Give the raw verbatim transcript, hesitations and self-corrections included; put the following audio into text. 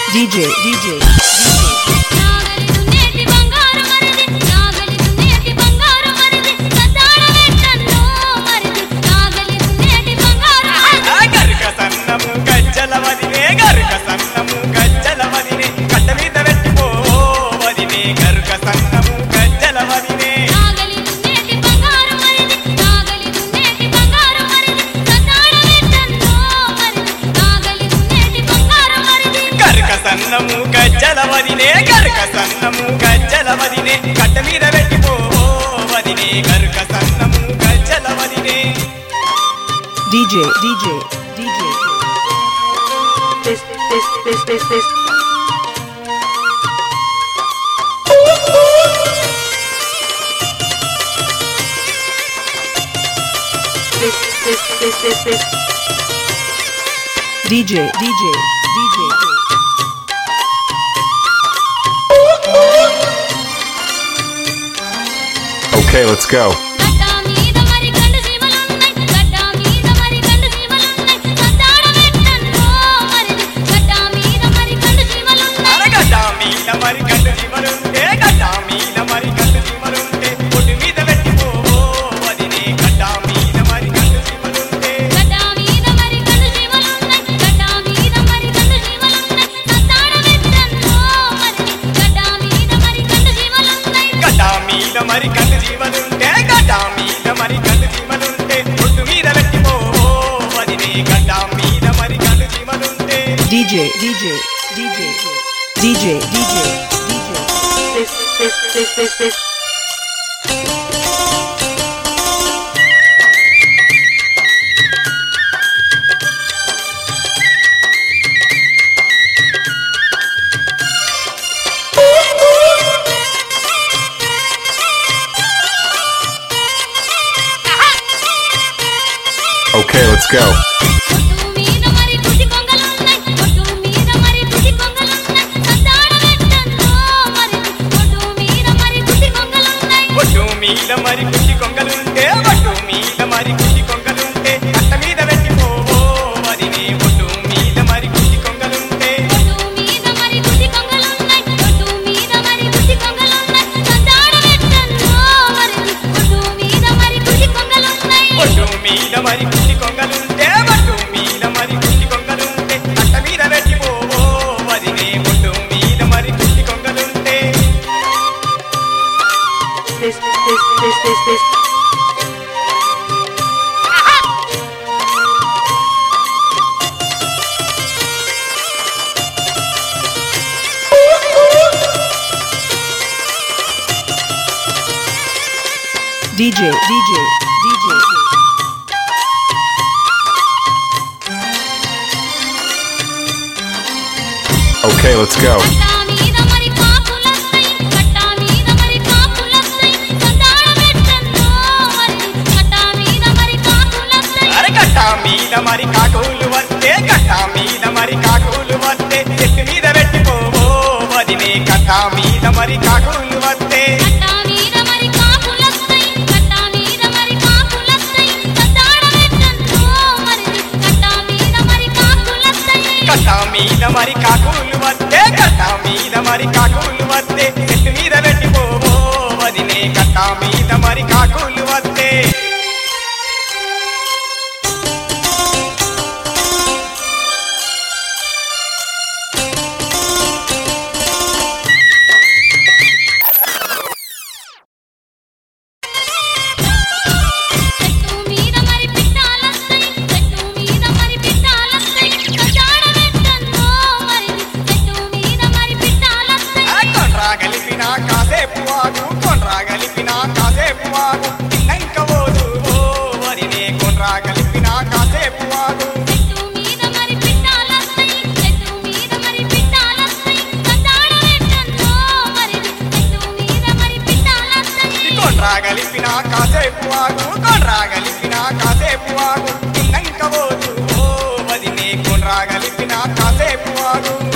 DJ DJ సన్నము గజ్జల వదినే గరుక సన్నము గజ్జల వదినే కట్ట మీద పెట్టిపో వదినే గరుక సన్నము గజ్జల వదినే DJ DJ DJ this this this this this this this this this this DJ DJ DJ Okay, let's go. మరి కంటి జీవనుంటే గడ్డా మీద మరి కంటి జీవనుంటే ఒట్టు మీద పెట్టిపో వదినే గడ్డా మీద మరి కంటి జీవనుంటే DJ DJ DJ DJ DJ DJ this this this this this Okay, let's go. ఒట్టు మీద మరి కుట్టి కొంగలుంటే ఒట్టు మీద మరి కుట్టి కొంగలుంటే కట్ట మీద పెట్టిపో వదినే ఒట్టు మీద మరి కుట్టి కొంగలుంటే ఒట్టు మీద మరి కుట్టి కొంగలున్నాయి ఒట్టు మీద మరి కుట్టి కొంగలున్నాయి సంతాడ పెట్టన్నో మరి ఒట్టు మీద మరి కుట్టి కొంగలున్నాయి ఒట్టు మీద మరి కుట్టి కొంగలుంటే ఒట్టు మీద మరి కుట్టి కొంగలుంటే కట్ట మీద పెట్టిపో వదినే ఒట్టు మీద మరి కుట్టి కొంగలుంటే this this this this this DJ DJ DJ Okay, let's go. కట్టా మీద మరి కాపులస్తాయి కట్టా మీద మరి కాపులస్తాయి సంతాడ పెట్టన్నో మరి కట్టా మీద మరి కాపులస్తాయి అరే కట్ట మీద మరి కాకులు వస్తే కట్ట మీద మరి కాకులు వస్తే చెట్టు మీద పెట్టిపో వదినే కట్ట మీద మరి కాకులు వస్తే కట్టా మీద మరి కాపులస్తాయి కట్టా మీద మరి కాపులస్తాయి సంతాడ పెట్టన్నో మరి కట్టా మీద మరి కాపులస్తాయి కట్ట మీద మరి కాకులు వస్తే కట్ట మీద మరి కాకులు వస్తే చెట్టు మీద పెట్టిపో వదినే కట్ట మీద మరి కాకులు వస్తే చెట్టు మీద మరి పిట్టాలస్తాయి చెట్టు మీద మరి పిట్టాలస్తాయి సంతాడ పెట్టన్నో మరి చెట్టు మీద మరి పిట్టాలస్తాయి ఆ కొండ్రా గలిపిన కాసేపు ఆగు కొండ్రా గలిపిన కాసేపు ఆగు తిన్నంక పోదు వదినే కొండ్రా గలిపిన కాసేపు ఆగు చెట్టు మీద మరి పిట్టాలస్తాయి చెట్టు మీద మరి పిట్టాలస్తాయి సంతాడ పెట్టన్నో మరి చెట్టు మీద మరి పిట్టాలస్తాయి కొండ్రా గలిపిన కాసేపు ఆగు కొండ్రా గలిపిన కాసేపు ఆగు తిన్నంక పోదు వదినే కొండ్రా గలిపిన కాసేపు ఆగు